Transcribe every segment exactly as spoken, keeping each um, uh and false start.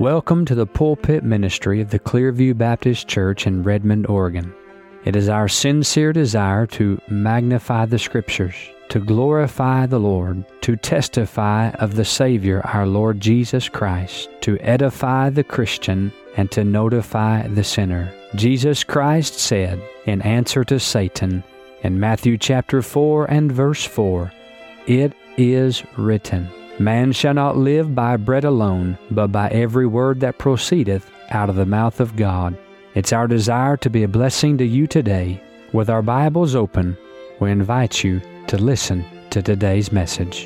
Welcome to the pulpit ministry of the Clearview Baptist Church in Redmond, Oregon. It is our sincere desire to magnify the Scriptures, to glorify the Lord, to testify of the Savior, our Lord Jesus Christ, to edify the Christian, and to notify the sinner. Jesus Christ said, in answer to Satan, in Matthew chapter four and verse four, "It is written, Man shall not live by bread alone, but by every word that proceedeth out of the mouth of God." It's our desire to be a blessing to you today. With our Bibles open, we invite you to listen to today's message.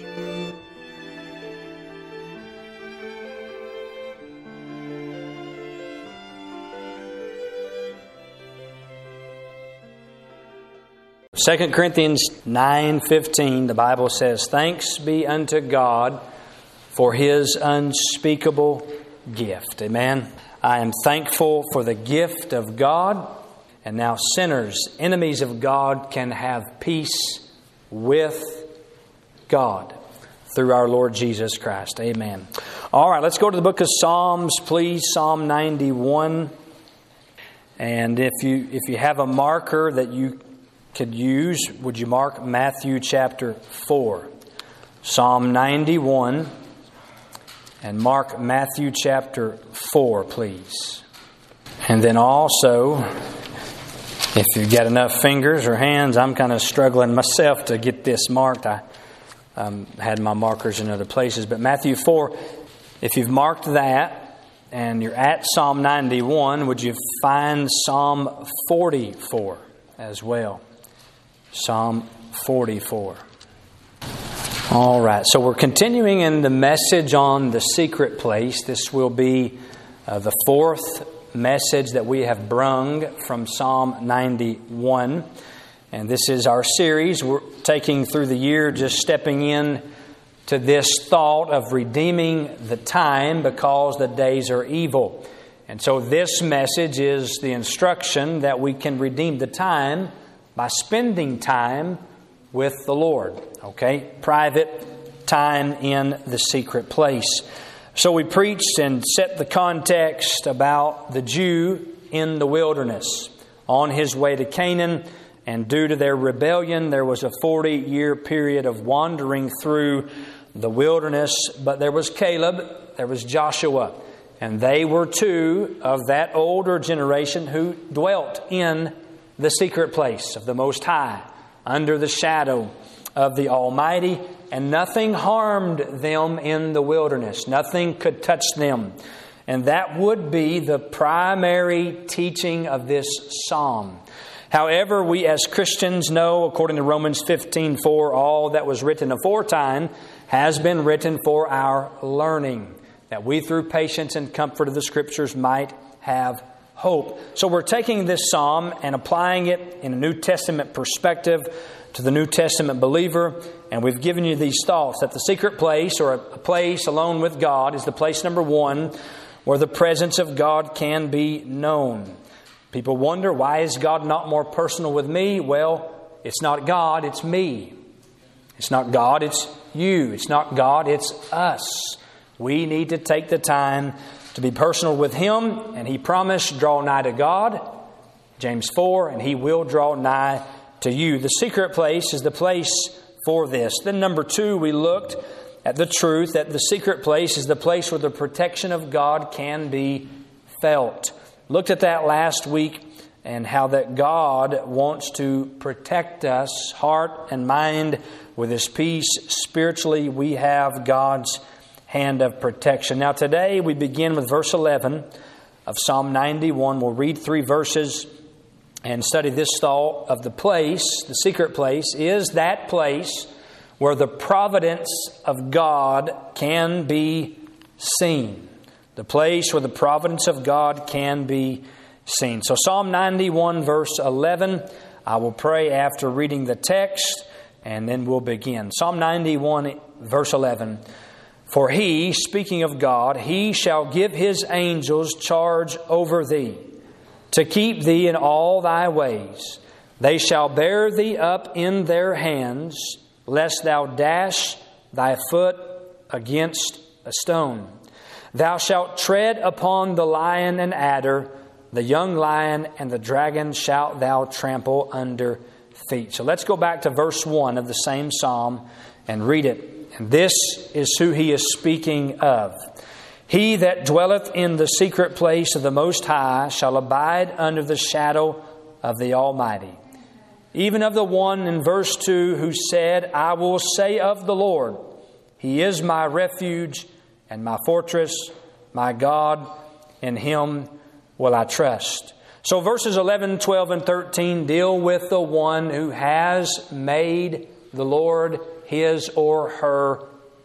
Second Corinthians nine fifteen, the Bible says, "Thanks be unto God for His unspeakable gift." Amen. I am thankful for the gift of God. And now sinners, enemies of God, can have peace with God through our Lord Jesus Christ. Amen. All right, let's go to the book of Psalms, please. Psalm ninety-one. And if you if you have a marker that you could use, would you mark Matthew chapter four? Psalm ninety-one, and mark Matthew chapter four, please. And then also, if you've got enough fingers or hands, I'm kind of struggling myself to get this marked. I um, had my markers in other places, but Matthew four, if you've marked that and you're at Psalm ninety-one, would you find Psalm forty-four as well? Psalm forty-four. All right, so we're continuing in the message on the secret place. This will be uh, the fourth message that we have brung from Psalm ninety-one. And this is our series. We're taking through the year, just stepping in to this thought of redeeming the time because the days are evil. And so this message is the instruction that we can redeem the time by spending time with the Lord. Okay? Private time in the secret place. So we preached and set the context about the Jew in the wilderness on his way to Canaan. And due to their rebellion, there was a forty-year period of wandering through the wilderness. But there was Caleb, there was Joshua. And they were two of that older generation who dwelt in the secret place of the Most High, under the shadow of the Almighty, and nothing harmed them in the wilderness. Nothing could touch them. And that would be the primary teaching of this psalm. However, we as Christians know, according to Romans fifteen four, all that was written aforetime has been written for our learning, that we through patience and comfort of the Scriptures might have hope. So we're taking this psalm and applying it in a New Testament perspective to the New Testament believer. And we've given you these thoughts that the secret place, or a place alone with God, is the place number one where the presence of God can be known. People wonder, why is God not more personal with me? Well, it's not God, it's me. It's not God, it's you. It's not God, it's us. We need to take the time to be personal with Him, and He promised, draw nigh to God, James four, and He will draw nigh to you. The secret place is the place for this. Then number two, we looked at the truth that the secret place is the place where the protection of God can be felt. Looked at that last week, and how that God wants to protect us, heart and mind, with His peace. Spiritually, we have God's hand of protection. Now today we begin with verse eleven of Psalm ninety-one. We'll read three verses and study this thought of the place. The secret place is that place where the providence of God can be seen. The place where the providence of God can be seen. So Psalm ninety-one verse eleven. I will pray after reading the text, and then we'll begin. Psalm ninety-one verse eleven. "For He," speaking of God, "He shall give His angels charge over thee, to keep thee in all thy ways. They shall bear thee up in their hands, lest thou dash thy foot against a stone. Thou shalt tread upon the lion and adder, the young lion and the dragon shalt thou trample under feet. So let's go back to verse one of the same psalm and read it. And this is who he is speaking of. He that dwelleth in the secret place of the Most High shall abide under the shadow of the Almighty. Even of the one in verse two who said, I will say of the Lord, He is my refuge and my fortress, my God, in Him will I trust. So verses eleven, twelve, and thirteen deal with the one who has made the Lord his or her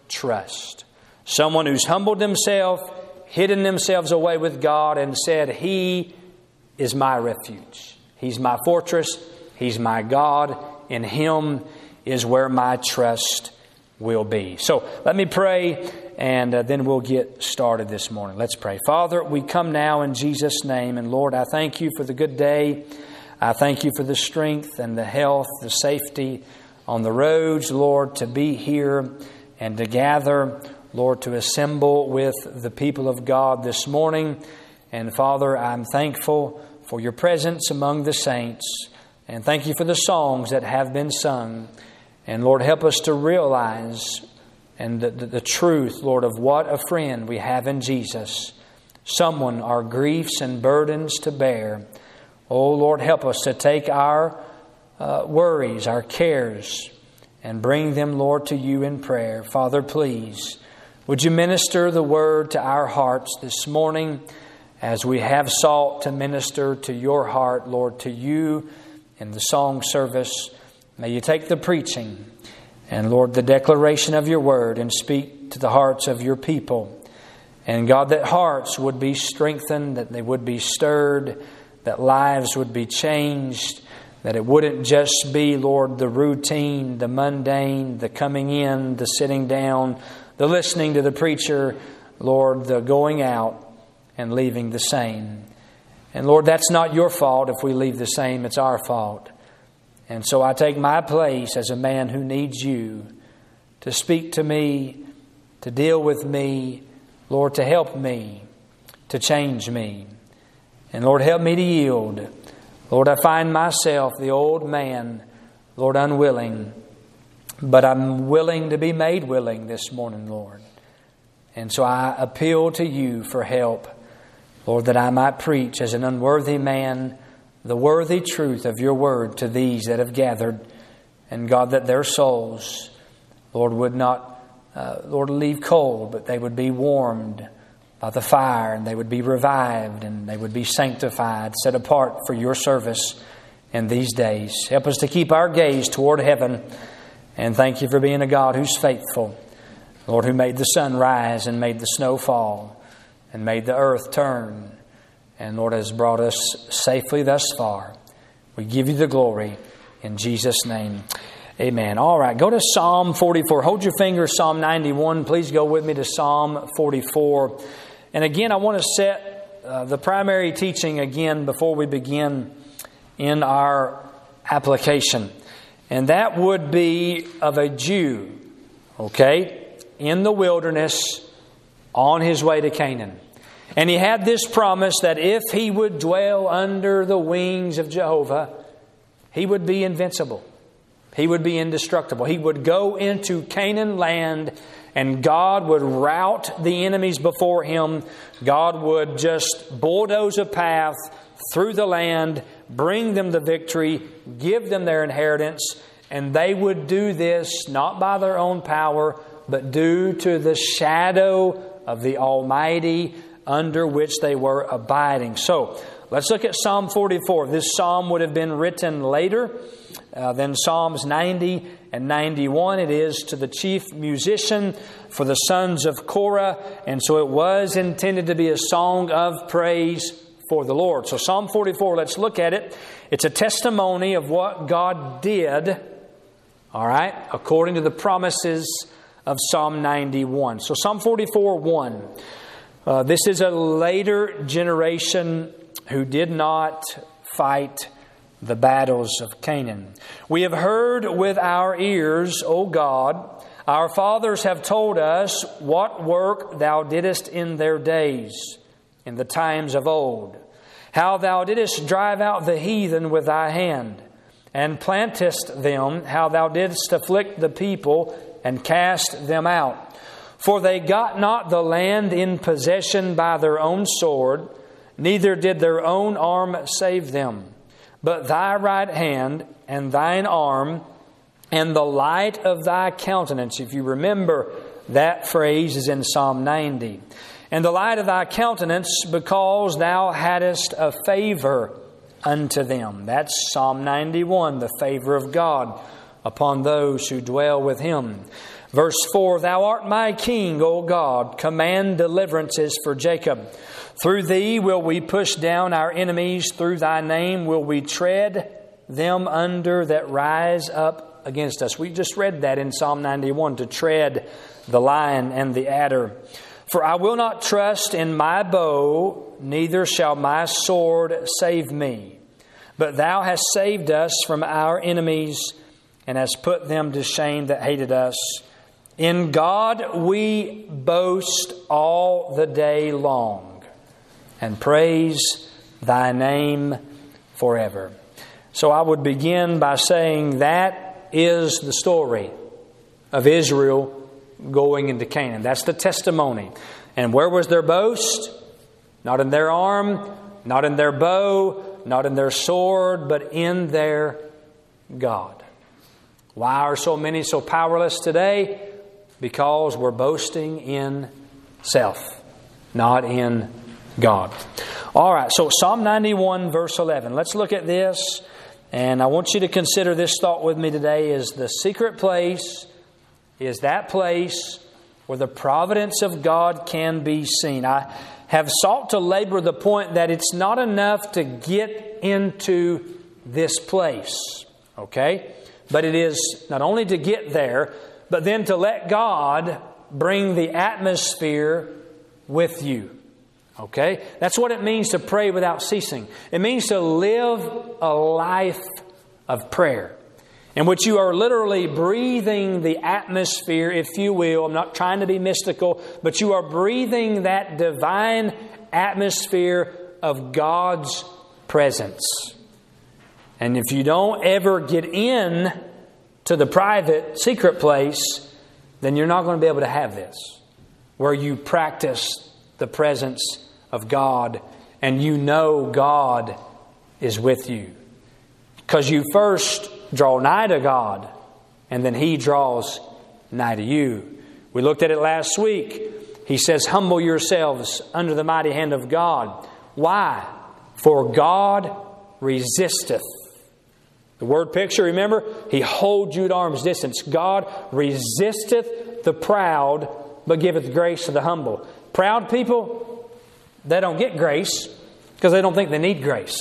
trust. Someone who's humbled themselves, hidden themselves away with God, and said, He is my refuge. He's my fortress. He's my God. In Him is where my trust will be. So let me pray, and uh, then we'll get started this morning. Let's pray. Father, we come now in Jesus' name. And Lord, I thank You for the good day. I thank You for the strength and the health, the safety on the roads, Lord, to be here and to gather, Lord, to assemble with the people of God this morning. And Father, I'm thankful for Your presence among the saints. And thank You for the songs that have been sung. And Lord, help us to realize and the, the, the truth, Lord, of what a friend we have in Jesus. Someone our griefs and burdens to bear. Oh, Lord, help us to take our uh, worries, our cares, and bring them, Lord, to You in prayer. Father, please, would You minister the word to our hearts this morning as we have sought to minister to Your heart, Lord, to You in the song service. May You take the preaching and, Lord, the declaration of Your word and speak to the hearts of Your people. And God, that hearts would be strengthened, that they would be stirred, that lives would be changed, that it wouldn't just be, Lord, the routine, the mundane, the coming in, the sitting down, the listening to the preacher, Lord, the going out and leaving the same. And Lord, that's not Your fault if we leave the same, it's our fault. And so I take my place as a man who needs You to speak to me, to deal with me, Lord, to help me, to change me. And Lord, help me to yield. Lord, I find myself, the old man, Lord, unwilling. But I'm willing to be made willing this morning, Lord. And so I appeal to You for help, Lord, that I might preach as an unworthy man the worthy truth of Your word to these that have gathered. And God, that their souls, Lord, would not, uh, Lord, leave cold, but they would be warmed by the fire, and they would be revived, and they would be sanctified, set apart for Your service in these days. Help us to keep our gaze toward heaven. And thank You for being a God who's faithful. Lord, who made the sun rise and made the snow fall and made the earth turn. And Lord, has brought us safely thus far. We give You the glory in Jesus' name. Amen. All right, go to Psalm forty-four. Hold your finger, Psalm ninety-one. Please go with me to Psalm forty-four. And again, I want to set uh, the primary teaching again before we begin in our application. And that would be of a Jew, okay, in the wilderness on his way to Canaan. And he had this promise that if he would dwell under the wings of Jehovah, he would be invincible. He would be indestructible. He would go into Canaan land, and God would rout the enemies before him. God would just bulldoze a path through the land, bring them the victory, give them their inheritance. And they would do this not by their own power, but due to the shadow of the Almighty under which they were abiding. So, let's look at Psalm forty-four. This psalm would have been written later uh, than Psalms ninety and ninety-one. It is to the chief musician for the sons of Korah. And so it was intended to be a song of praise for the Lord. So Psalm forty-four, let's look at it. It's a testimony of what God did, all right, according to the promises of Psalm ninety-one. So Psalm forty-four, one. Uh, this is a later generation who did not fight the battles of Canaan. We have heard with our ears, O God, Our fathers have told us what work Thou didst in their days, in the times of old, how Thou didst drive out the heathen with Thy hand, and plantest them, how Thou didst afflict the people, and cast them out. For they got not the land in possession by their own sword, neither did their own arm save them. But Thy right hand, and Thine arm, and the light of Thy countenance. If you remember, that phrase is in Psalm ninety. And the light of Thy countenance, because Thou hadst a favor unto them. That's Psalm ninety-one, the favor of God upon those who dwell with Him. Verse four, Thou art my King, O God. Command deliverances for Jacob. Through Thee will we push down our enemies. Through Thy name will we tread them under that rise up against us. We just read that in Psalm ninety-one, to tread the lion and the adder. For I will not trust in my bow, neither shall my sword save me. But Thou hast saved us from our enemies, and hast put them to shame that hated us. In God we boast all the day long, and praise Thy name forever. So I would begin by saying that is the story of Israel going into Canaan. That's the testimony. And where was their boast? Not in their arm, not in their bow, not in their sword, but in their God. Why are so many so powerless today? Because we're boasting in self, not in God. All right, so Psalm ninety-one, verse eleven. Let's look at this. And I want you to consider this thought with me today. Is the secret place is that place where the providence of God can be seen. I have sought to labor the point that it's not enough to get into this place. Okay? But it is not only to get there, but then to let God bring the atmosphere with you. Okay? That's what it means to pray without ceasing. It means to live a life of prayer, in which you are literally breathing the atmosphere, if you will. I'm not trying to be mystical, but you are breathing that divine atmosphere of God's presence. And if you don't ever get in to the private, secret place, then you're not going to be able to have this, where you practice the presence of God and you know God is with you. Because you first draw nigh to God, and then He draws nigh to you. We looked at it last week. He says, humble yourselves under the mighty hand of God. Why? For God resisteth. The word picture, remember? He holds you at arm's distance. God resisteth the proud, but giveth grace to the humble. Proud people, they don't get grace because they don't think they need grace.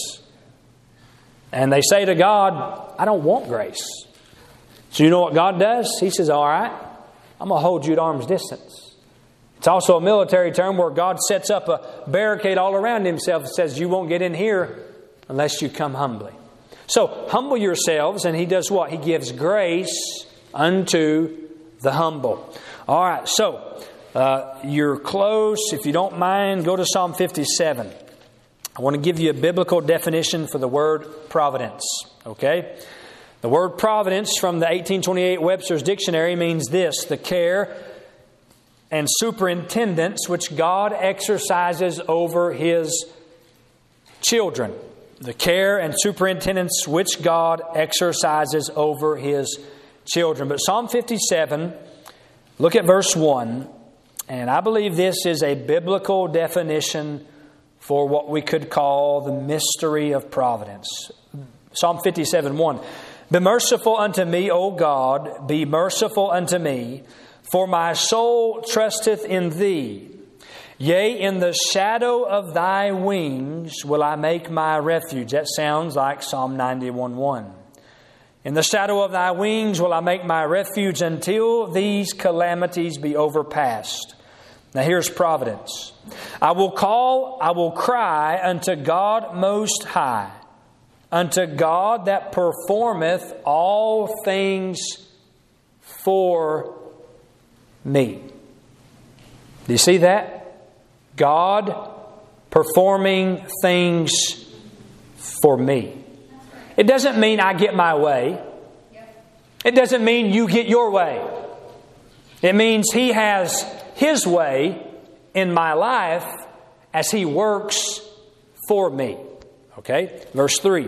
And they say to God, I don't want grace. So you know what God does? He says, all right, I'm going to hold you at arm's distance. It's also a military term where God sets up a barricade all around Himself and says, you won't get in here unless you come humbly. So humble yourselves, and He does what? He gives grace unto the humble. All right, so uh, you're close. If you don't mind, go to Psalm fifty-seven. I want to give you a biblical definition for the word providence. Okay? The word providence from the eighteen twenty-eight Webster's Dictionary means this: the care and superintendence which God exercises over His children. The care and superintendence which God exercises over His children. But Psalm fifty-seven, look at verse one. And I believe this is a biblical definition for what we could call the mystery of providence. Psalm fifty-seven, one. Be merciful unto me, O God, be merciful unto me, for my soul trusteth in Thee. Yea, in the shadow of Thy wings will I make my refuge. That sounds like Psalm ninety-one, one. In the shadow of Thy wings will I make my refuge until these calamities be overpast. Now here's providence. I will call, I will cry unto God Most High, unto God that performeth all things for me. Do you see that? God performing things for me. It doesn't mean I get my way. It doesn't mean you get your way. It means He has His way in my life as He works for me. Okay? Verse three.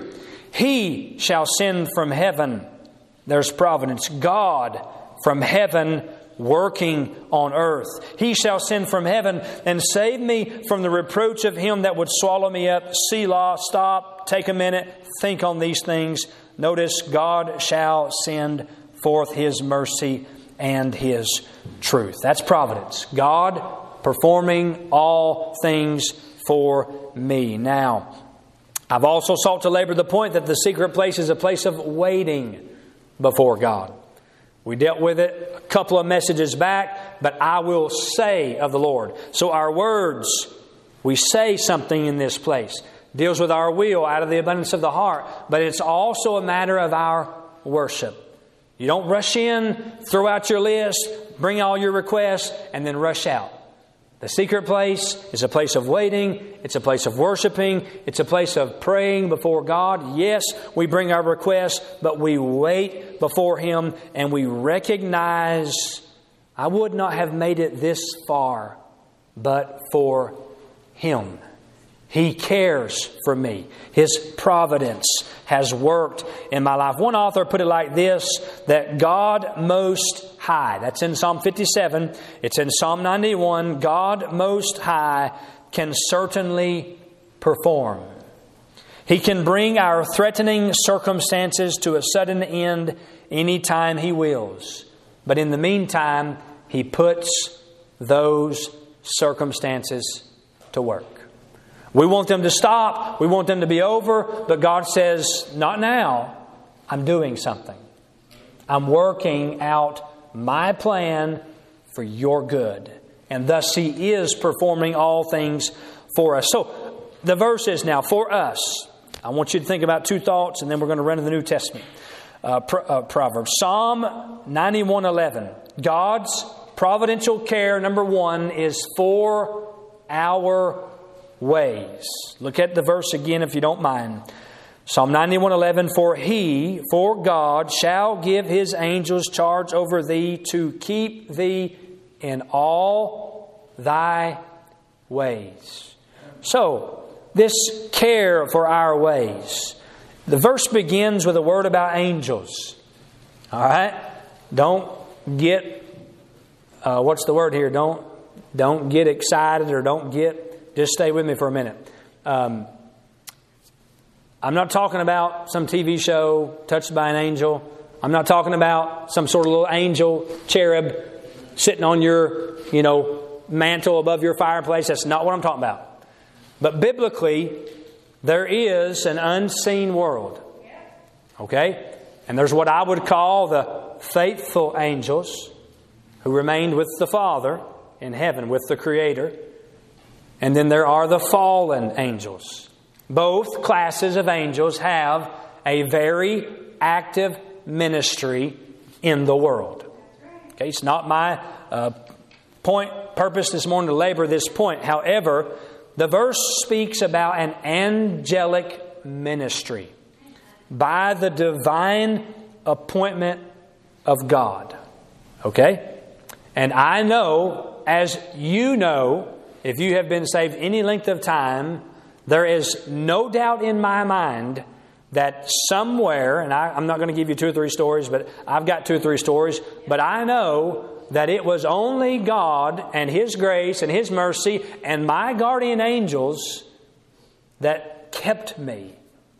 He shall send from heaven. There's providence. God from heaven working on earth. He shall send from heaven and save me from the reproach of him that would swallow me up. Selah, stop, take a minute, think on these things. Notice, God shall send forth His mercy and His truth. That's providence. God performing all things for me. Now, I've also sought to labor the point that the secret place is a place of waiting before God. We dealt with it a couple of messages back, but I will say of the Lord. So our words, we say something in this place. Deals with our will out of the abundance of the heart. But it's also a matter of our worship. You don't rush in, throw out your list, bring all your requests, and then rush out. The secret place is a place of waiting. It's a place of worshiping. It's a place of praying before God. Yes, we bring our requests, but we wait before Him and we recognize, I would not have made it this far, but for Him. He cares for me. His providence has worked in my life. One author put it like this, that God Most High, that's in Psalm fifty-seven, it's in Psalm ninety-one, God Most High can certainly perform. He can bring our threatening circumstances to a sudden end anytime He wills. But in the meantime, He puts those circumstances to work. We want them to stop. We want them to be over. But God says, not now. I'm doing something. I'm working out my plan for your good. And thus He is performing all things for us. So the verse is now for us. I want you to think about two thoughts and then we're going to run to the New Testament. Uh, Pro- uh, Proverbs. Psalm ninety-one eleven. God's providential care, number one, is for our ways. Look at the verse again if you don't mind. Psalm ninety-one eleven. For He, for God, shall give His angels charge over thee to keep thee in all thy ways. So, this care for our ways. The verse begins with a word about angels. All right? Don't get, uh, what's the word here? Don't, don't get excited or don't get Just stay with me for a minute. Um, I'm not talking about some T V show touched by an angel. I'm not talking about some sort of little angel cherub sitting on your, you know, mantle above your fireplace. That's not what I'm talking about. But biblically, there is an unseen world. Okay? And there's what I would call the faithful angels who remained with the Father in heaven, with the Creator. And then there are the fallen angels. Both classes of angels have a very active ministry in the world. Okay, it's not my uh, point, purpose this morning to labor this point. However, the verse speaks about an angelic ministry by the divine appointment of God. Okay? And I know, as you know, if you have been saved any length of time, there is no doubt in my mind that somewhere, and I, I'm not going to give you two or three stories, but I've got two or three stories, but I know that it was only God and His grace and His mercy and my guardian angels that kept me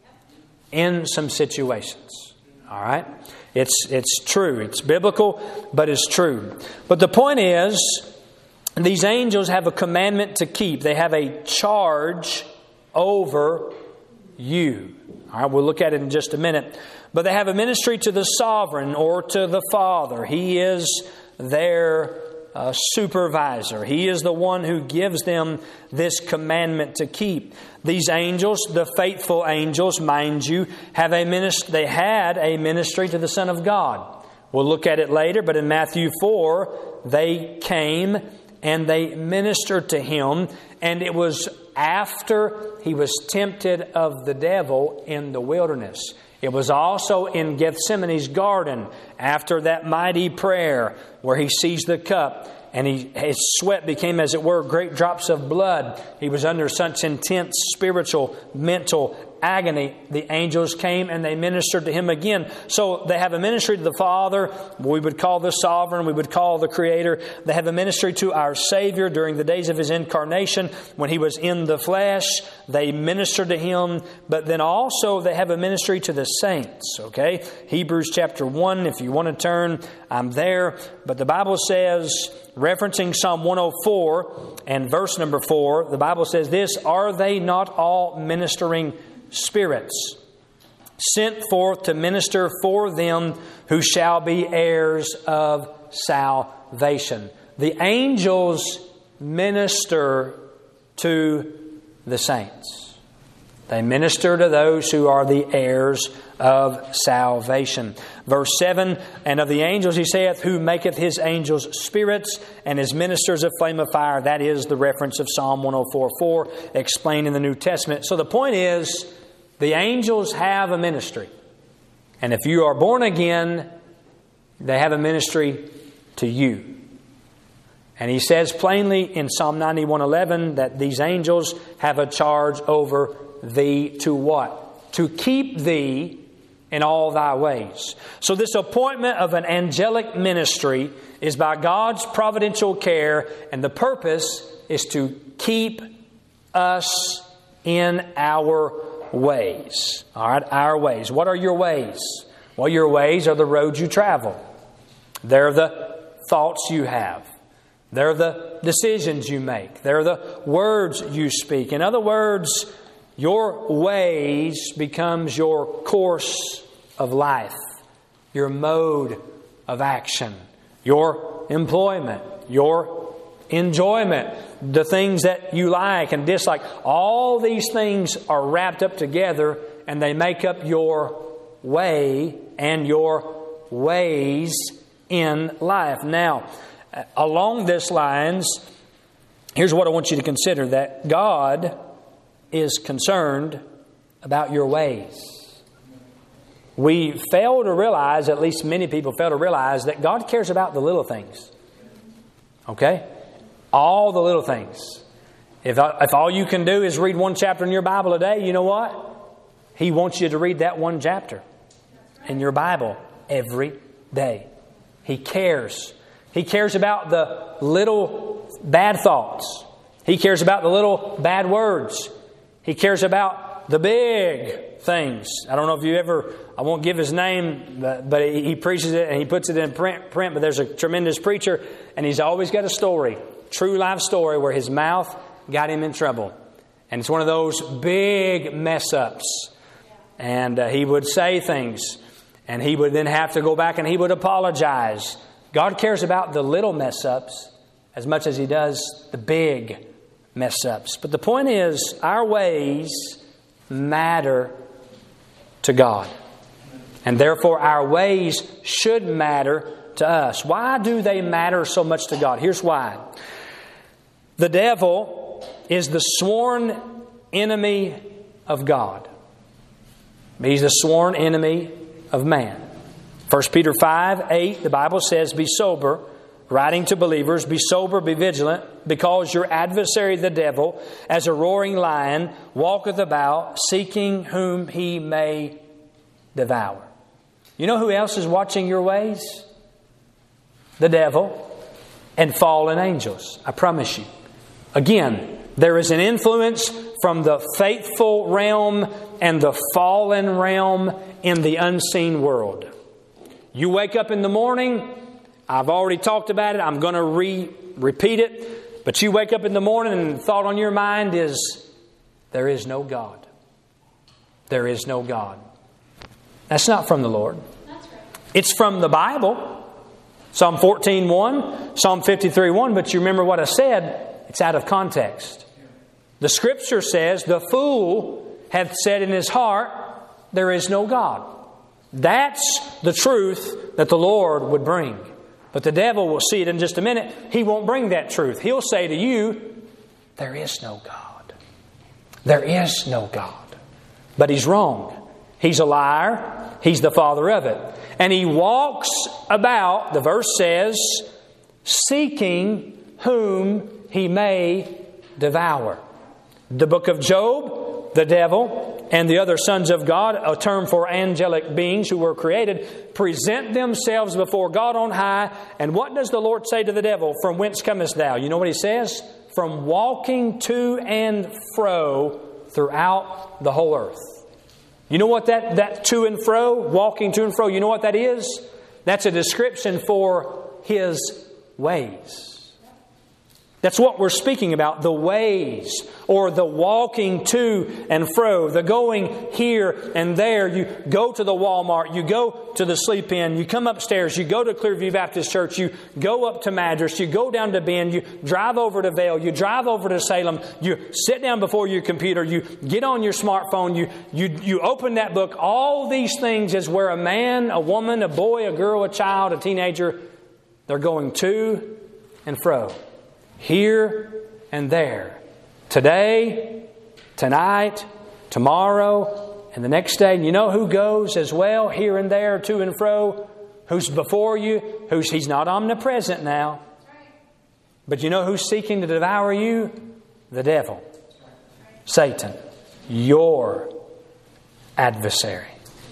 in some situations. All right? It's, it's true. It's biblical, but it's true. But the point is, these angels have a commandment to keep. They have a charge over you. All right, we'll look at it in just a minute. But they have a ministry to the sovereign or to the Father. He is their uh, supervisor. He is the one who gives them this commandment to keep. These angels, the faithful angels, mind you, have a ministry. They had a ministry to the Son of God. We'll look at it later, but in Matthew four, they came and they ministered to Him, and it was after He was tempted of the devil in the wilderness. It was also in Gethsemane's garden after that mighty prayer where He seized the cup and he, his sweat became, as it were, great drops of blood. He was under such intense spiritual, mental agony. The angels came and they ministered to Him again. So they have a ministry to the Father, we would call the Sovereign, we would call the Creator. They have a ministry to our Savior during the days of His incarnation when He was in the flesh. They ministered to Him, but then also they have a ministry to the saints. Okay, Hebrews chapter one, if you want to turn, I'm there. But the Bible says, referencing Psalm one oh four and verse number four, the Bible says this, "Are they not all ministering spirits, sent forth to minister for them who shall be heirs of salvation?" The angels minister to the saints. They minister to those who are the heirs of salvation. Verse seven, "And of the angels He saith, who maketh His angels spirits, and His ministers a flame of fire." That is the reference of Psalm one oh four four, explained in the New Testament. So the point is, the angels have a ministry. And if you are born again, they have a ministry to you. And He says plainly in Psalm ninety-one eleven that these angels have a charge over thee to what? To keep thee in all thy ways. So this appointment of an angelic ministry is by God's providential care, and the purpose is to keep us in our ways. All right, our ways. What are your ways? Well, your ways are the roads you travel. They're the thoughts you have. They're the decisions you make. They're the words you speak. In other words, your ways becomes your course of life, your mode of action, your employment, your enjoyment, the things that you like and dislike. All these things are wrapped up together and they make up your way and your ways in life. Now, along this lines, here's what I want you to consider, that God is concerned about your ways. We fail to realize, at least many people fail to realize, that God cares about the little things. Okay? All the little things. If, if all you can do is read one chapter in your Bible a day, you know what? He wants you to read that one chapter in your Bible every day. He cares. He cares about the little bad thoughts. He cares about the little bad words. He cares about the big things. I don't know if you ever, I won't give his name, but, but he, he preaches it and he puts it in print, print. But there's a tremendous preacher and he's always got a story, true life story, where his mouth got him in trouble. And it's one of those big mess ups. And uh, he would say things and he would then have to go back and he would apologize. God cares about the little mess ups as much as He does the big mess ups. But the point is, our ways matter to God. And therefore our ways should matter to us. Why do they matter so much to God? Here's why. The devil is the sworn enemy of God. He's the sworn enemy of man. First Peter five eight, the Bible says, "Be sober," writing to believers, "be sober, be vigilant, because your adversary the devil, as a roaring lion, walketh about, seeking whom he may devour." You know who else is watching your ways? The devil and fallen angels. I promise you. Again, there is an influence from the faithful realm and the fallen realm in the unseen world. You wake up in the morning, I've already talked about it, I'm going to re- repeat it, but you wake up in the morning and the thought on your mind is, there is no God. There is no God. That's not from the Lord. That's right. It's from the Bible. Psalm fourteen one, Psalm fifty-three one, but you remember what I said, it's out of context. The Scripture says, "The fool hath said in his heart, there is no God." That's the truth that the Lord would bring. But the devil will see it in just a minute. He won't bring that truth. He'll say to you, there is no God. There is no God. But he's wrong. He's a liar. He's the father of it. And he walks about, the verse says, seeking whom he may devour. The book of Job, the devil, and the other sons of God, a term for angelic beings who were created, present themselves before God on high. And what does the Lord say to the devil? From whence comest thou? You know what he says? From walking to and fro throughout the whole earth. You know what that, that to and fro, walking to and fro, you know what that is? That's a description for His ways. That's what we're speaking about, the ways, or the walking to and fro, the going here and there. You go to the Walmart, you go to the sleep in, you come upstairs, you go to Clearview Baptist Church, you go up to Madras, you go down to Bend, you drive over to Vail, you drive over to Salem, you sit down before your computer, you get on your smartphone, you, you, you open that book. All these things is where a man, a woman, a boy, a girl, a child, a teenager, they're going to and fro. Here and there. Today, tonight, tomorrow, and the next day. And you know who goes as well, here and there, to and fro? Who's before you? Who's He's not omnipresent now. But you know who's seeking to devour you? The devil. Satan. Your adversary.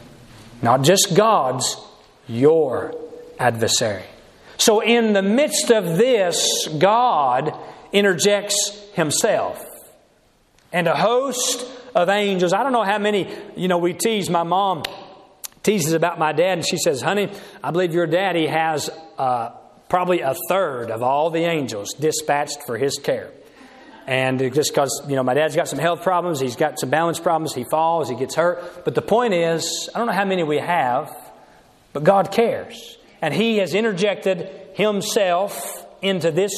Not just God's, your adversary. So in the midst of this, God interjects Himself. And a host of angels. I don't know how many, you know, we tease, my mom teases about my dad, and she says, honey, I believe your daddy has uh, probably a third of all the angels dispatched for his care. And just because, you know, my dad's got some health problems, he's got some balance problems, he falls, he gets hurt. But the point is, I don't know how many we have, but God cares. And He has interjected Himself into this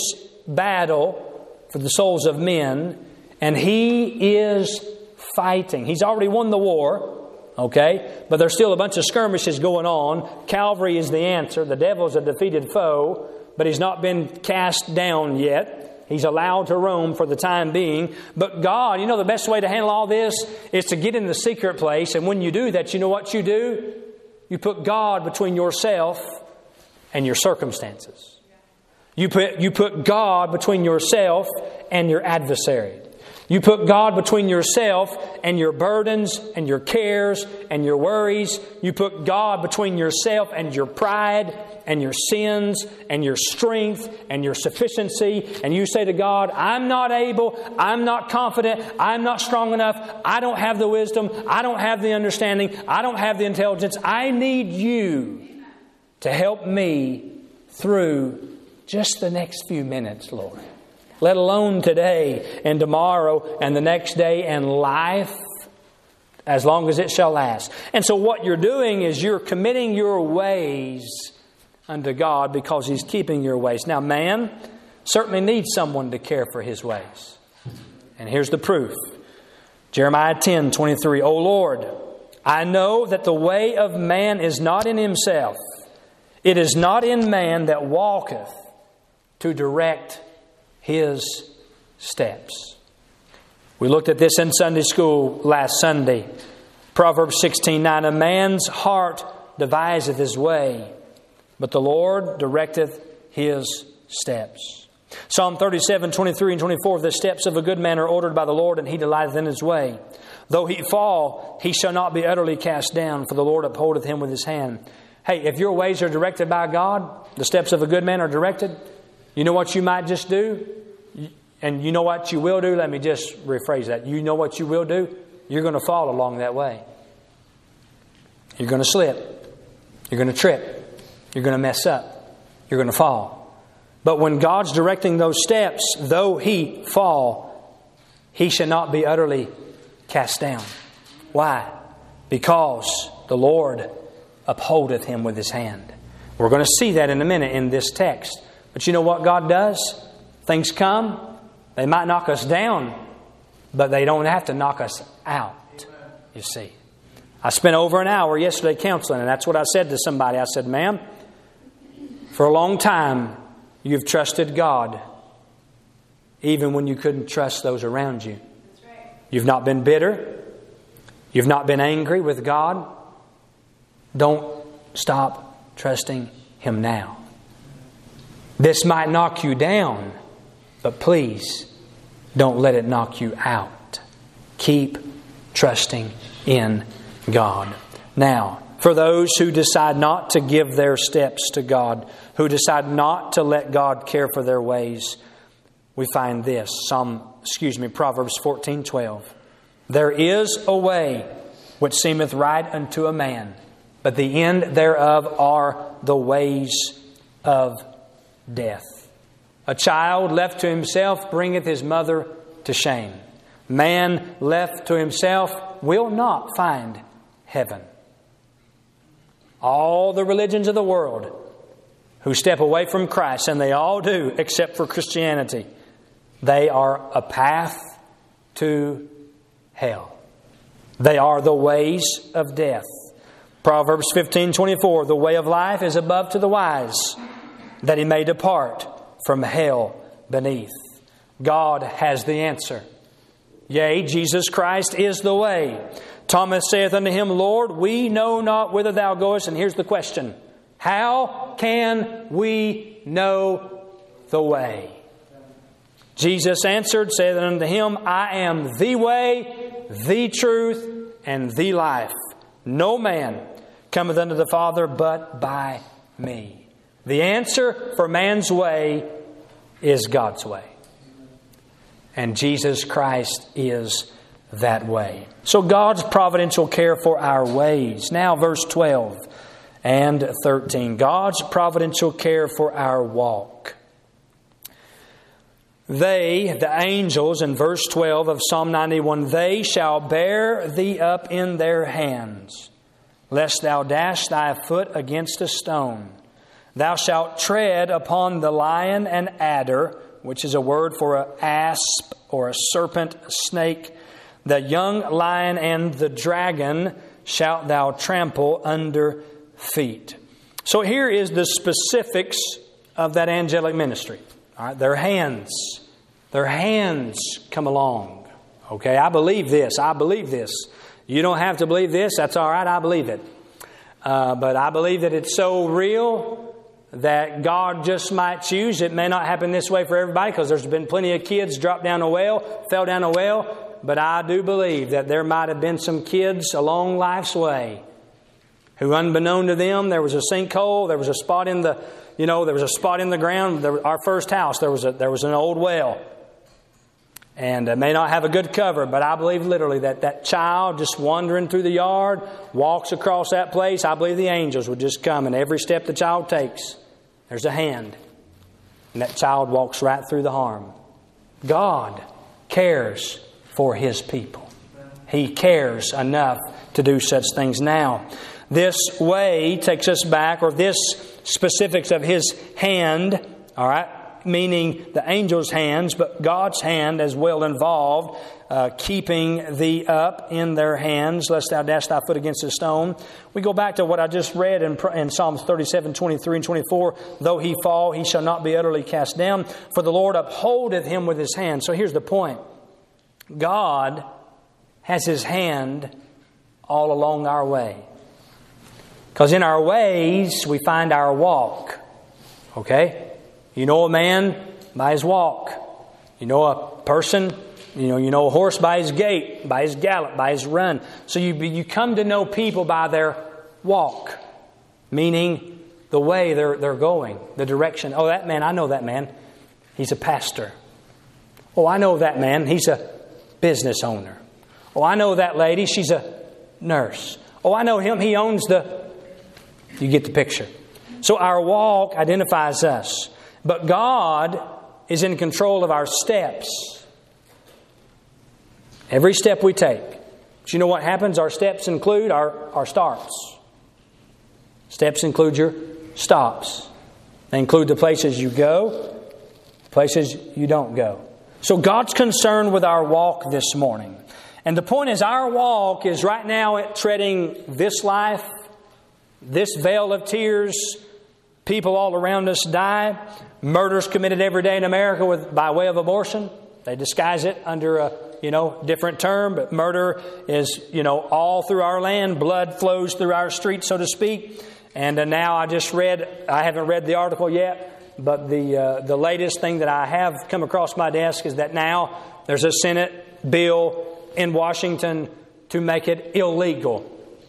battle for the souls of men. And He is fighting. He's already won the war. Okay? But there's still a bunch of skirmishes going on. Calvary is the answer. The devil is a defeated foe. But he's not been cast down yet. He's allowed to roam for the time being. But God, you know the best way to handle all this is to get in the secret place. And when you do that, you know what you do? You put God between yourself and your circumstances. You put, you put God between yourself and your adversary. You put God between yourself and your burdens and your cares and your worries. You put God between yourself and your pride and your sins and your strength and your sufficiency. And you say to God, I'm not able, I'm not confident, I'm not strong enough, I don't have the wisdom, I don't have the understanding, I don't have the intelligence. I need You to help me through just the next few minutes, Lord. Let alone today and tomorrow and the next day and life as long as it shall last. And so what you're doing is you're committing your ways unto God because He's keeping your ways. Now, man certainly needs someone to care for his ways. And here's the proof. Jeremiah ten twenty-three. O Lord, I know that the way of man is not in himself. It is not in man that walketh to direct his steps. We looked at this in Sunday school last Sunday. Proverbs sixteen nine. A man's heart deviseth his way, but the Lord directeth his steps. Psalm thirty-seven twenty-three and twenty-four. The steps of a good man are ordered by the Lord, and he delighteth in his way. Though he fall, he shall not be utterly cast down, for the Lord upholdeth him with His hand. Hey, if your ways are directed by God, the steps of a good man are directed, you know what you might just do? And you know what you will do? Let me just rephrase that. You know what you will do? You're going to fall along that way. You're going to slip. You're going to trip. You're going to mess up. You're going to fall. But when God's directing those steps, though he fall, he shall not be utterly cast down. Why? Because the Lord upholdeth him with His hand. We're going to see that in a minute in this text. But you know what God does? Things come. They might knock us down, but they don't have to knock us out, you see. I spent over an hour yesterday counseling, and that's what I said to somebody. I said, ma'am, for a long time, you've trusted God, even when you couldn't trust those around you. That's right. You've not been bitter. You've not been angry with God. Don't stop trusting Him now. This might knock you down, but please don't let it knock you out. Keep trusting in God. Now, for those who decide not to give their steps to God, who decide not to let God care for their ways, we find this, Psalm, excuse me, Proverbs fourteen twelve. There is a way which seemeth right unto a man, but the end thereof are the ways of death. A child left to himself bringeth his mother to shame. Man left to himself will not find heaven. All the religions of the world who step away from Christ, and they all do except for Christianity, they are a path to hell. They are the ways of death. Proverbs fifteen twenty-four, the way of life is above to the wise, that he may depart from hell beneath. God has the answer. Yea, Jesus Christ is the way. Thomas saith unto Him, Lord, we know not whither Thou goest. And here's the question. How can we know the way? Jesus answered, saith unto him, I am the way, the truth, and the life. No man cometh unto the Father but by me. The answer for man's way is God's way. And Jesus Christ is that way. So God's providential care for our ways. Now verse twelve and thirteen. God's providential care for our walk. They, the angels, in verse twelve of Psalm ninety-one, they shall bear thee up in their hands, lest thou dash thy foot against a stone. Thou shalt tread upon the lion and adder, which is a word for an asp or a serpent, a snake. The young lion and the dragon shalt thou trample under feet. So here is the specifics of that angelic ministry. All right, their hands. Their hands come along. Okay, I believe this. I believe this. You don't have to believe this. That's all right. I believe it. Uh, but I believe that it's so real that God just might choose. It may not happen this way for everybody, because there's been plenty of kids dropped down a well, fell down a well. But I do believe that there might have been some kids along life's way who, unbeknown to them, there was a sinkhole, there was a spot in the, you know, there was a spot in the ground. There, our first house, there was a, there was an old well. And it may not have a good cover, but I believe literally that that child just wandering through the yard, walks across that place, I believe the angels would just come, and every step the child takes, there's a hand. And that child walks right through the harm. God cares for His people. He cares enough to do such things. Now, this way takes us back, or this specifics of His hand, all right, meaning the angel's hands, but God's hand as well involved, uh, keeping thee up in their hands, lest thou dash thy foot against a stone. We go back to what I just read in, in Psalms thirty-seven, twenty-three and twenty-four. Though he fall, he shall not be utterly cast down, for the Lord upholdeth him with His hand. So here's the point. God has His hand all along our way. Because in our ways, we find our walk. Okay? You know a man by his walk. You know a person, you know, you know a horse by his gait, by his gallop, by his run. So you, you come to know people by their walk. Meaning the way they're, they're going, the direction. Oh, that man, I know that man. He's a pastor. Oh, I know that man. He's a business owner. Oh, I know that lady. She's a nurse. Oh, I know him. He owns the... You get the picture. So our walk identifies us. But God is in control of our steps. Every step we take. But you know what happens? Our steps include our, our starts. Steps include your stops. They include the places you go, places you don't go. So God's concerned with our walk this morning. And the point is, our walk is right now at treading this life, this vale of tears. People all around us die. Murders committed every day in America with by way of abortion. They disguise it under a, you know, different term, but murder is, you know, all through our land. Blood flows through our streets, so to speak. And uh, now I just read, I haven't read the article yet, but the uh, the latest thing that I have come across my desk is that now there's a Senate bill in Washington to make it illegal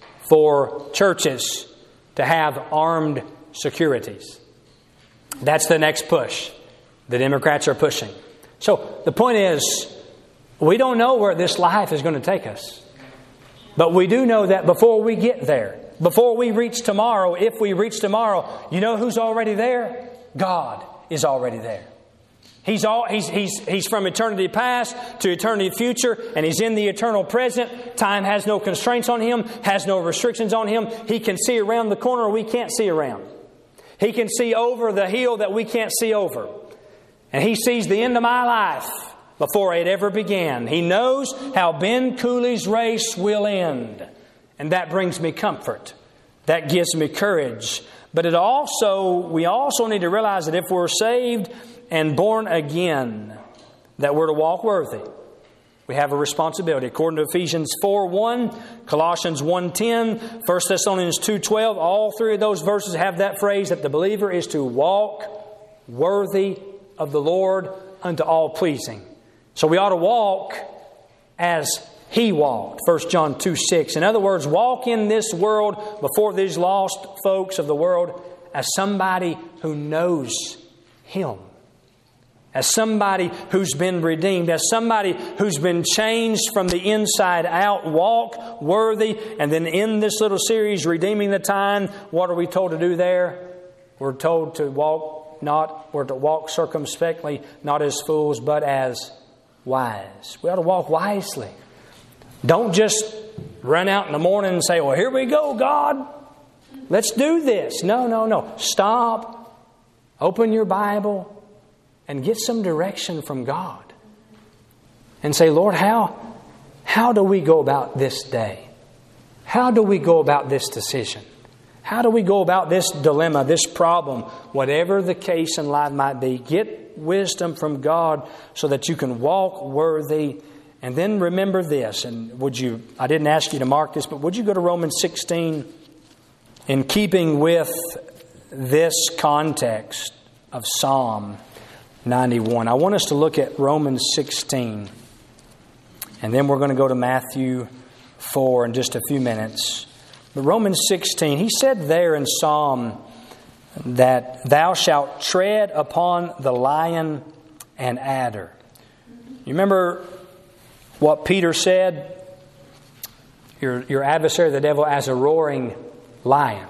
for churches to have armed securities. That's the next push the Democrats are pushing. So the point is, we don't know where this life is going to take us. But we do know that before we get there, before we reach tomorrow, if we reach tomorrow, you know who's already there? God is already there. He's all he's he's he's from eternity past to eternity future, and He's in the eternal present. Time has no constraints on Him, has no restrictions on Him. He can see around the corner we can't see around. He can see over the hill that we can't see over. And He sees the end of my life before it ever began. He knows how Ben Cooley's race will end. And that brings me comfort. That gives me courage. But it also, we also need to realize that if we're saved and born again, that we're to walk worthy. We have a responsibility. According to Ephesians four one, Colossians one ten, First Thessalonians two twelve, all three of those verses have that phrase that the believer is to walk worthy of the Lord unto all pleasing. So we ought to walk as He walked. First John two six. In other words, walk in this world before these lost folks of the world as somebody who knows Him. As somebody who's been redeemed. As somebody who's been changed from the inside out. Walk worthy. And then in this little series, Redeeming the Time, what are we told to do there? We're told to walk not, we're to walk circumspectly, not as fools, but as wise. We ought to walk wisely. Don't just run out in the morning and say, well, here we go, God. Let's do this. No, no, no. Stop. Open your Bible and get some direction from God. And say, Lord, how, how do we go about this day? How do we go about this decision? How do we go about this dilemma, this problem? Whatever the case in life might be, get wisdom from God so that you can walk worthy. And then remember this, and would you, I didn't ask you to mark this, but would you go to Romans sixteen in keeping with this context of Psalm ninety-one. I want us to look at Romans sixteen, and then we're going to go to Matthew four in just a few minutes. But Romans sixteen, he said there in Psalm that thou shalt tread upon the lion and adder. You remember what Peter said? Your, your adversary, the devil, as a roaring lion.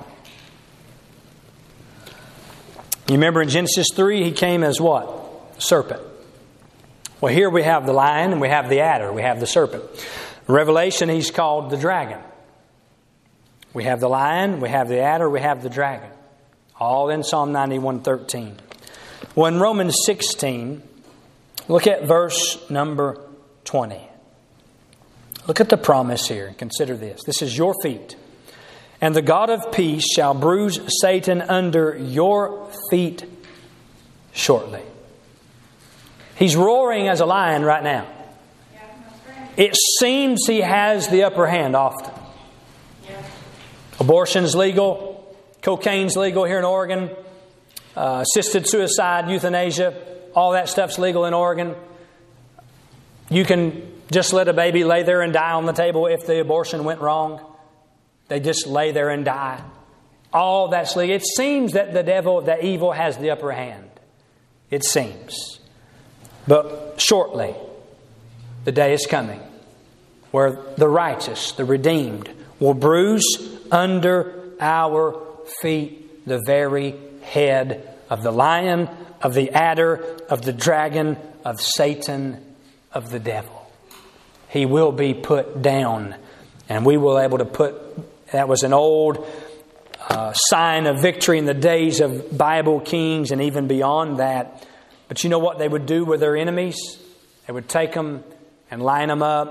You remember in Genesis three, he came as what? Serpent. Well, here we have the lion and we have the adder. We have the serpent. In Revelation, he's called the dragon. We have the lion, we have the adder, we have the dragon. All in Psalm ninety-one thirteen. Well, in Romans sixteen, look at verse number twenty. Look at the promise here and consider this. This is your feet. And the God of peace shall bruise Satan under your feet shortly. He's roaring as a lion right now. It seems he has the upper hand often. Abortion's legal. Cocaine's legal here in Oregon. Uh, assisted suicide, euthanasia, all that stuff's legal in Oregon. You can just let a baby lay there and die on the table if the abortion went wrong. They just lay there and die. All that's legal. It seems that the devil, that evil, has the upper hand. It seems. But shortly, the day is coming where the righteous, the redeemed, will bruise under our feet the very head of the lion, of the adder, of the dragon, of Satan, of the devil. He will be put down, and we will be able to put, that was an old uh, sign of victory in the days of Bible kings and even beyond that. But you know what they would do with their enemies? They would take them and line them up,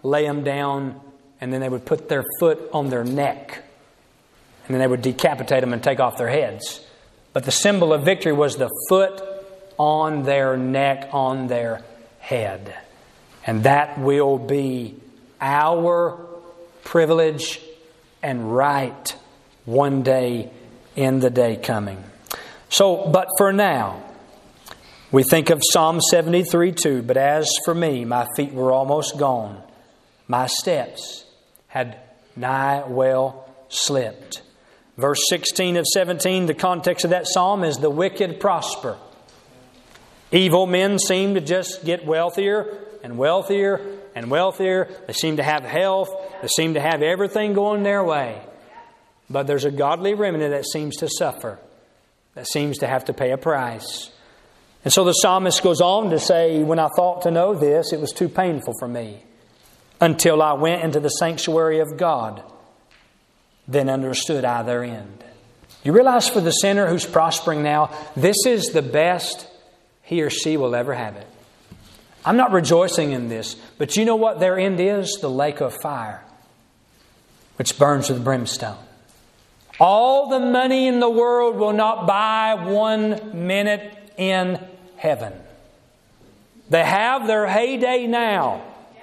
lay them down, and then they would put their foot on their neck. And then they would decapitate them and take off their heads. But the symbol of victory was the foot on their neck, on their head. And that will be our privilege and right one day in the day coming. So, but for now, we think of Psalm seventy-three two. But as for me, my feet were almost gone. My steps had nigh well slipped. Verse sixteen of seventeen, the context of that psalm is the wicked prosper. Evil men seem to just get wealthier and wealthier and wealthier. They seem to have health. They seem to have everything going their way. But there's a godly remnant that seems to suffer, that seems to have to pay a price. And so the psalmist goes on to say, when I thought to know this, it was too painful for me until I went into the sanctuary of God. Then understood I their end. You realize for the sinner who's prospering now, this is the best he or she will ever have it. I'm not rejoicing in this, but you know what their end is? The lake of fire, which burns with brimstone. All the money in the world will not buy one minute in heaven. They have their heyday now.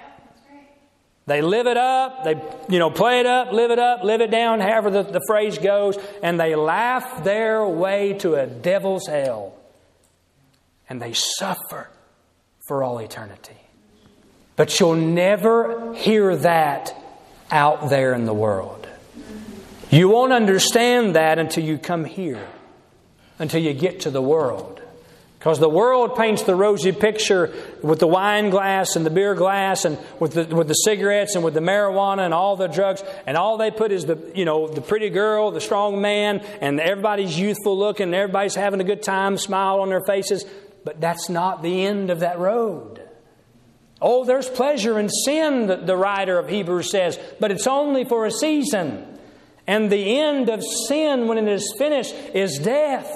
They live it up, they you know play it up, live it up, live it down, however the, the phrase goes, and they laugh their way to a devil's hell. And they suffer for all eternity. But you'll never hear that out there in the world. You won't understand that until you come here, until you get to the world. Because the world paints the rosy picture with the wine glass and the beer glass and with the with the cigarettes and with the marijuana and all the drugs. And all they put is the you know the pretty girl, the strong man, and everybody's youthful looking and everybody's having a good time, smile on their faces. But that's not the end of that road. Oh, there's pleasure in sin, the, the writer of Hebrews says, but it's only for a season. And the end of sin, when it is finished, is death.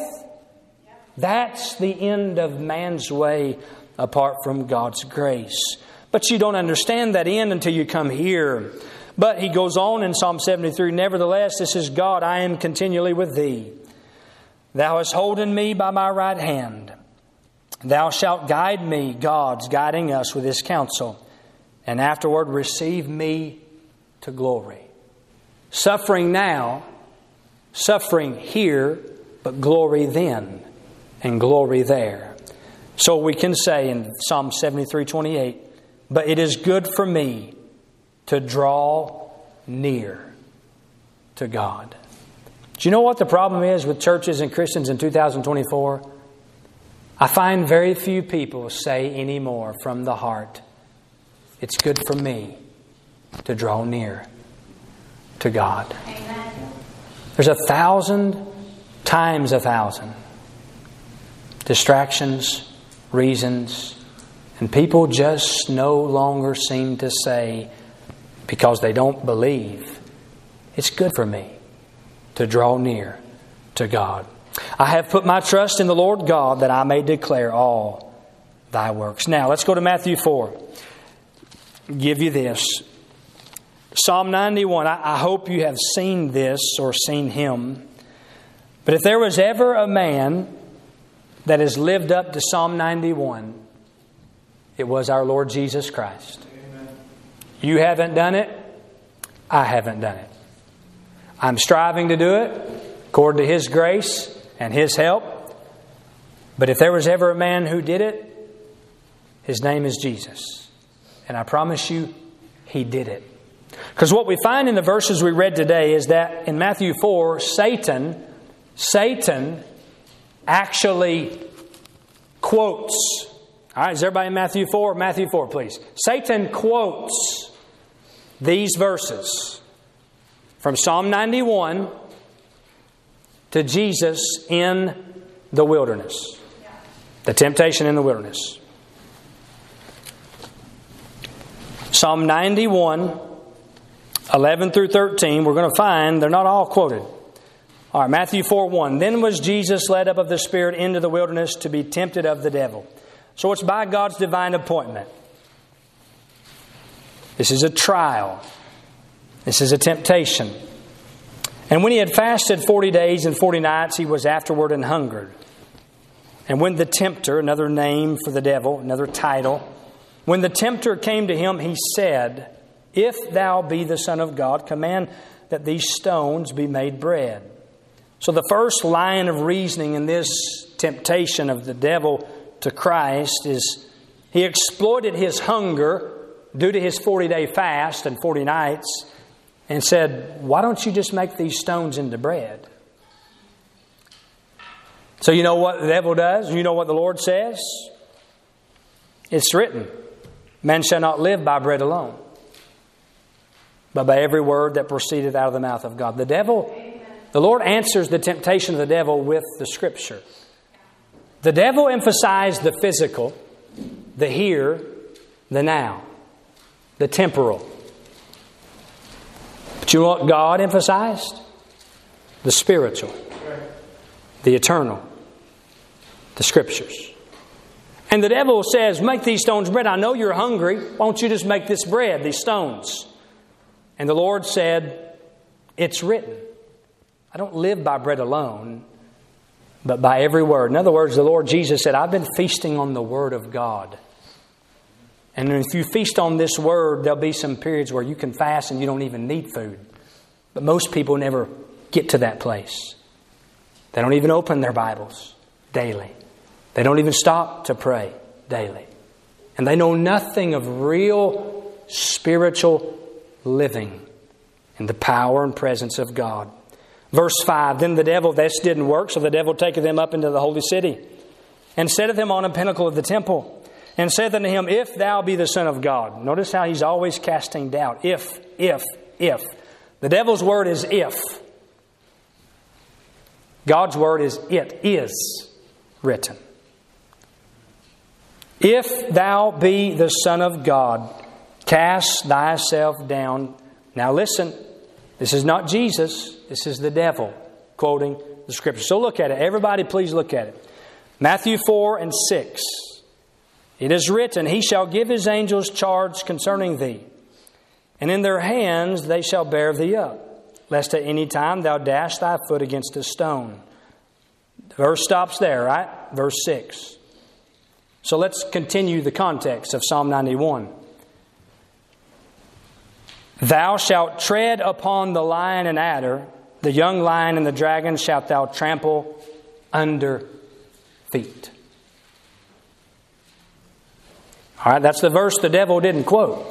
That's the end of man's way apart from God's grace. But you don't understand that end until you come here. But he goes on in Psalm seventy-three, nevertheless, this is God, I am continually with thee. Thou hast holden me by my right hand. Thou shalt guide me, God's guiding us with His counsel, and afterward receive me to glory. Suffering now, suffering here, but glory then, and glory there. So we can say in Psalm seventy-three twenty-eight, but it is good for me to draw near to God. Do you know what the problem is with churches and Christians in two thousand twenty-four? I find very few people say anymore from the heart, it's good for me to draw near to God. Amen. There's a thousand times a thousand distractions, reasons, and people just no longer seem to say, because they don't believe, it's good for me to draw near to God. I have put my trust in the Lord God that I may declare all thy works. Now, let's go to Matthew four. Give you this. Psalm ninety-one. I, I hope you have seen this or seen him. But if there was ever a man that has lived up to Psalm ninety-one, it was our Lord Jesus Christ. Amen. You haven't done it. I haven't done it. I'm striving to do it according to His grace and His help. But if there was ever a man who did it, His name is Jesus. And I promise you, He did it. Because what we find in the verses we read today is that in Matthew four, Satan, Satan actually quotes. All right, is everybody in Matthew four? Matthew four, please. Satan quotes these verses from Psalm ninety-one to Jesus in the wilderness. The temptation in the wilderness. Psalm ninety-one, eleven through thirteen, we're going to find they're not all quoted. All right, Matthew four one. Then was Jesus led up of the Spirit into the wilderness to be tempted of the devil. So it's by God's divine appointment. This is a trial. This is a temptation. And when he had fasted forty days and forty nights, he was afterward an hungered. And when the tempter, another name for the devil, another title, when the tempter came to him, he said, If thou be the Son of God, command that these stones be made bread. So the first line of reasoning in this temptation of the devil to Christ is he exploited his hunger due to his forty-day fast and forty nights and said, why don't you just make these stones into bread? So you know what the devil does? You know what the Lord says? It's written, man shall not live by bread alone, but by every word that proceedeth out of the mouth of God. The devil, the Lord answers the temptation of the devil with the Scripture. The devil emphasized the physical, the here, the now, the temporal. But you know what God emphasized? The spiritual, the eternal, the Scriptures. And the devil says, make these stones bread. I know you're hungry. Why don't you just make this bread, these stones? And the Lord said, it's written. I don't live by bread alone, but by every word. In other words, the Lord Jesus said, I've been feasting on the Word of God. And if you feast on this Word, there'll be some periods where you can fast and you don't even need food. But most people never get to that place. They don't even open their Bibles daily. They don't even stop to pray daily. And they know nothing of real spiritual living in the power and presence of God. Verse five, then the devil, this didn't work, so the devil taketh him up into the holy city, and setteth him on a pinnacle of the temple, and saith unto him, If thou be the Son of God. Notice how he's always casting doubt. If, if, if. The devil's word is if. God's word is it is written. If thou be the Son of God, cast thyself down. Now listen, this is not Jesus. This is the devil quoting the Scripture. So look at it. Everybody please look at it. Matthew four and six. It is written, He shall give His angels charge concerning thee, and in their hands they shall bear thee up, lest at any time thou dash thy foot against a stone. The verse stops there, right? Verse six. So let's continue the context of Psalm ninety-one. Thou shalt tread upon the lion and adder, the young lion and the dragon shalt thou trample under feet. All right, that's the verse the devil didn't quote.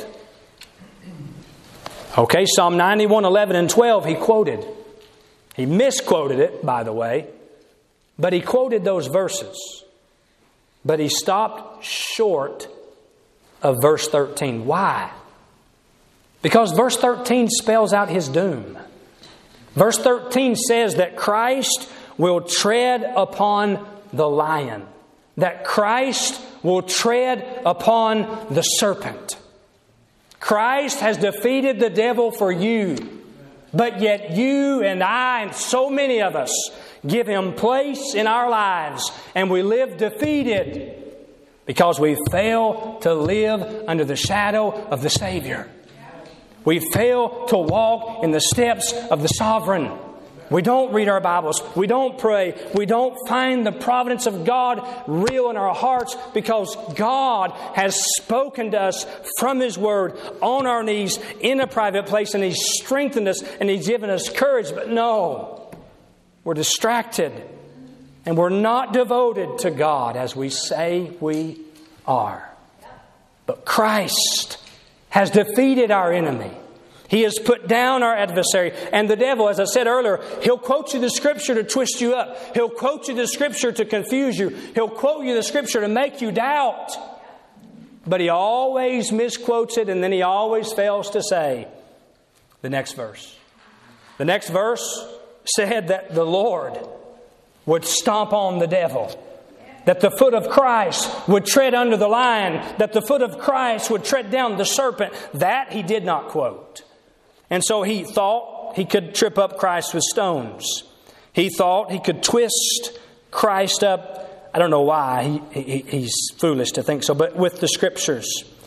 Okay, Psalm ninety-one, eleven and twelve he quoted. He misquoted it, by the way, but he quoted those verses. But he stopped short of verse thirteen. Why? Because verse thirteen spells out his doom. Verse thirteen says that Christ will tread upon the lion. That Christ will tread upon the serpent. Christ has defeated the devil for you. But yet you and I and so many of us give Him place in our lives, and we live defeated because we fail to live under the shadow of the Savior. We fail to walk in the steps of the Sovereign. We don't read our Bibles. We don't pray. We don't find the providence of God real in our hearts because God has spoken to us from His Word on our knees in a private place, and He's strengthened us and He's given us courage. But no, we're distracted and we're not devoted to God as we say we are. But Christ has defeated our enemy. He has put down our adversary. And the devil, as I said earlier, he'll quote you the Scripture to twist you up. He'll quote you the Scripture to confuse you. He'll quote you the Scripture to make you doubt. But he always misquotes it, and then he always fails to say the next verse. The next verse said that the Lord would stomp on the devil. That the foot of Christ would tread under the lion. That the foot of Christ would tread down the serpent. That he did not quote. And so he thought he could trip up Christ with stones. He thought he could twist Christ up. I don't know why. He, he, he's foolish to think so. But with the Scriptures.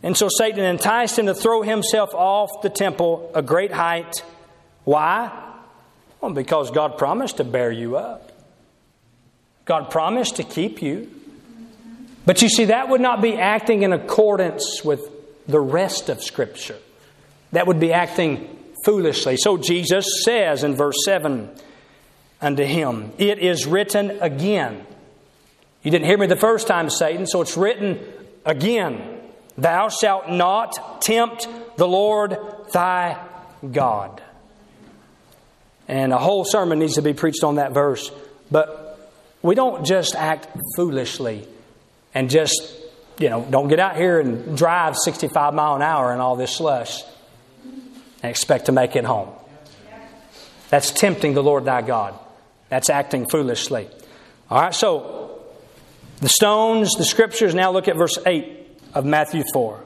And so Satan enticed him to throw himself off the temple a great height. Why? Well, because God promised to bear you up. God promised to keep you. But you see, that would not be acting in accordance with the rest of Scripture. That would be acting foolishly. So Jesus says in verse seven unto him, it is written again. You didn't hear me the first time, Satan, so it's written again. Thou shalt not tempt the Lord thy God. And a whole sermon needs to be preached on that verse. But we don't just act foolishly and just, you know, don't get out here and drive sixty-five mile an hour in all this slush and expect to make it home. That's tempting the Lord thy God. That's acting foolishly. All right, so the stones, the Scriptures. Now look at verse eight of Matthew four.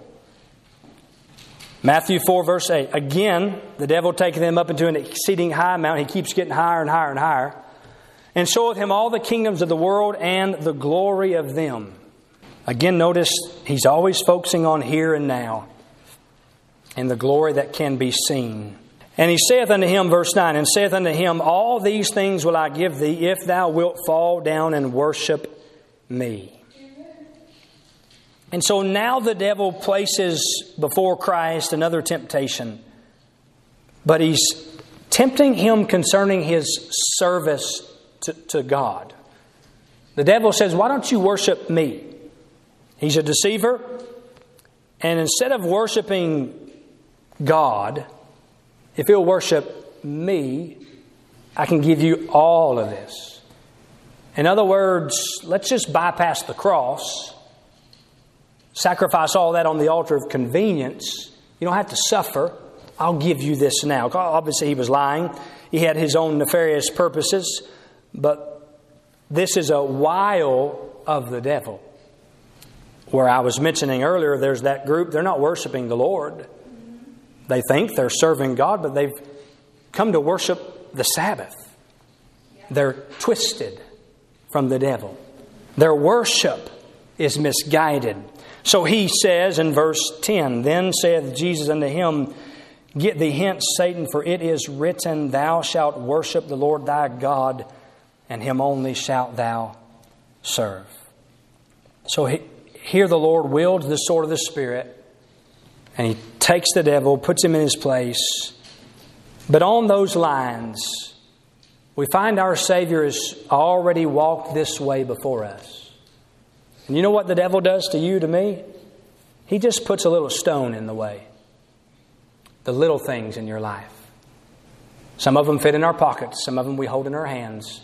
Matthew four, verse eight. Again, the devil taketh him up into an exceeding high mountain. He keeps getting higher and higher and higher. And showeth him all the kingdoms of the world and the glory of them. Again, notice he's always focusing on here and now and the glory that can be seen. And he saith unto him, verse nine, and saith unto him, all these things will I give thee, if thou wilt fall down and worship me. And so now the devil places before Christ another temptation. But he's tempting him concerning his service to, to God. The devil says, why don't you worship me? He's a deceiver. And instead of worshiping God, if he'll worship me, I can give you all of this. In other words, let's just bypass the cross. Sacrifice all that on the altar of convenience. You don't have to suffer. I'll give you this now. Obviously, he was lying. He had his own nefarious purposes. But this is a wile of the devil. Where I was mentioning earlier, there's that group, they're not worshiping the Lord. They think they're serving God, but they've come to worship the Sabbath. They're twisted from the devil. Their worship is misguided. So he says in verse ten, then saith Jesus unto him, get thee hence, Satan, for it is written, thou shalt worship the Lord thy God, and him only shalt thou serve. So he, here the Lord wields the sword of the Spirit, and he takes the devil, puts him in his place. But on those lines, we find our Savior has already walked this way before us. And you know what the devil does to you, to me? He just puts a little stone in the way. The little things in your life. Some of them fit in our pockets. Some of them we hold in our hands.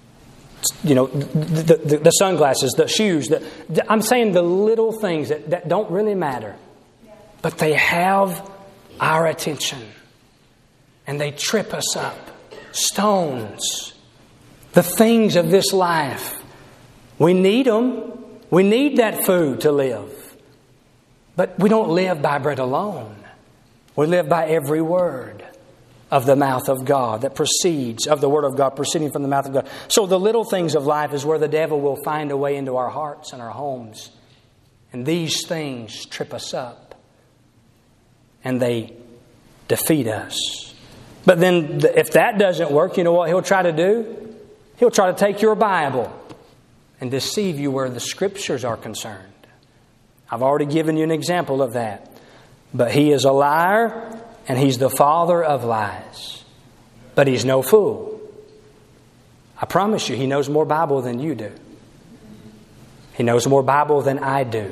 You know, the, the, the sunglasses, the shoes. The, the, I'm saying the little things that, that don't really matter. But they have our attention. And they trip us up. Stones. The things of this life. We need them. We need that food to live. But we don't live by bread alone. We live by every word of the mouth of God that proceeds, of the Word of God proceeding from the mouth of God. So the little things of life is where the devil will find a way into our hearts and our homes. And these things trip us up. And they defeat us. But then if that doesn't work, you know what he'll try to do? He'll try to take your Bible and deceive you where the Scriptures are concerned. I've already given you an example of that. But he is a liar, and he's the father of lies. But he's no fool. I promise you, he knows more Bible than you do. He knows more Bible than I do.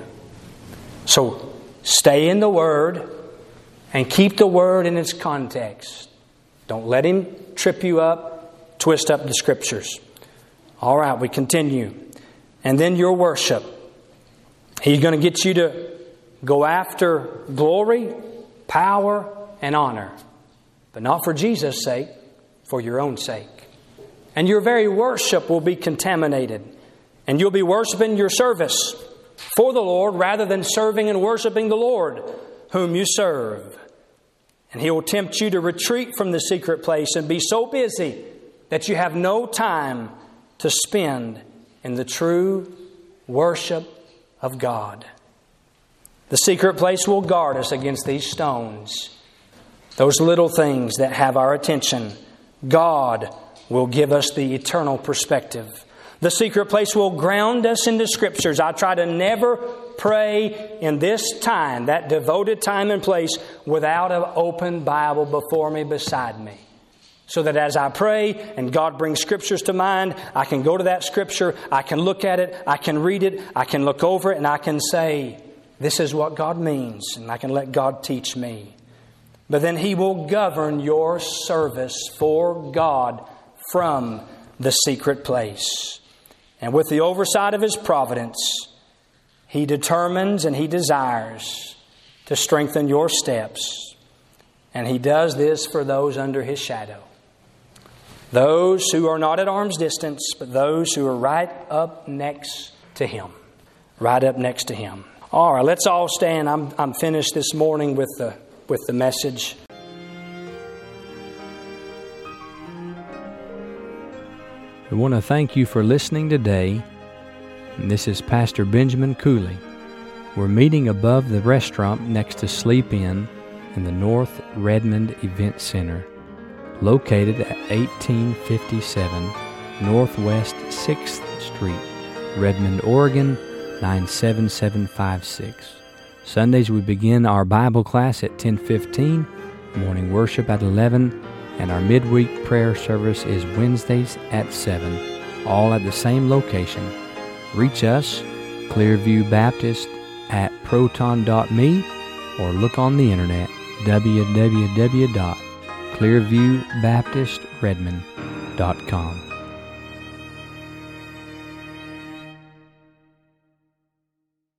So stay in the Word and keep the Word in its context. Don't let him trip you up, twist up the Scriptures. All right, we continue. And then your worship. He's going to get you to go after glory, power, and honor. But not for Jesus' sake, for your own sake. And your very worship will be contaminated. And you'll be worshiping your service for the Lord rather than serving and worshiping the Lord whom you serve. And He will tempt you to retreat from the secret place and be so busy that you have no time to spend in the true worship of God. The secret place will guard us against these stones. Those little things that have our attention, God will give us the eternal perspective. The secret place will ground us in the Scriptures. I try to never pray in this time, that devoted time and place, without an open Bible before me, beside me. So that as I pray and God brings Scriptures to mind, I can go to that Scripture, I can look at it, I can read it, I can look over it, and I can say, this is what God means, and I can let God teach me. But then He will govern your service for God from the secret place. And with the oversight of His providence, He determines and He desires to strengthen your steps. And He does this for those under His shadow. Those who are not at arm's distance, but those who are right up next to Him. Right up next to Him. All right, let's all stand. I'm I'm finished this morning with the with the message. We want to thank you for listening today. And this is Pastor Benjamin Cooley. We're meeting above the restaurant next to Sleep Inn in the North Redmond Event Center, located at eighteen fifty-seven Northwest sixth Street, Redmond, Oregon, nine seven seven five six. Sundays we begin our Bible class at ten fifteen, morning worship at eleven, and our midweek prayer service is Wednesdays at seven, all at the same location. Reach us, Clearview Baptist, at proton dot me, or look on the internet, w w w dot clearview baptist redmond dot com.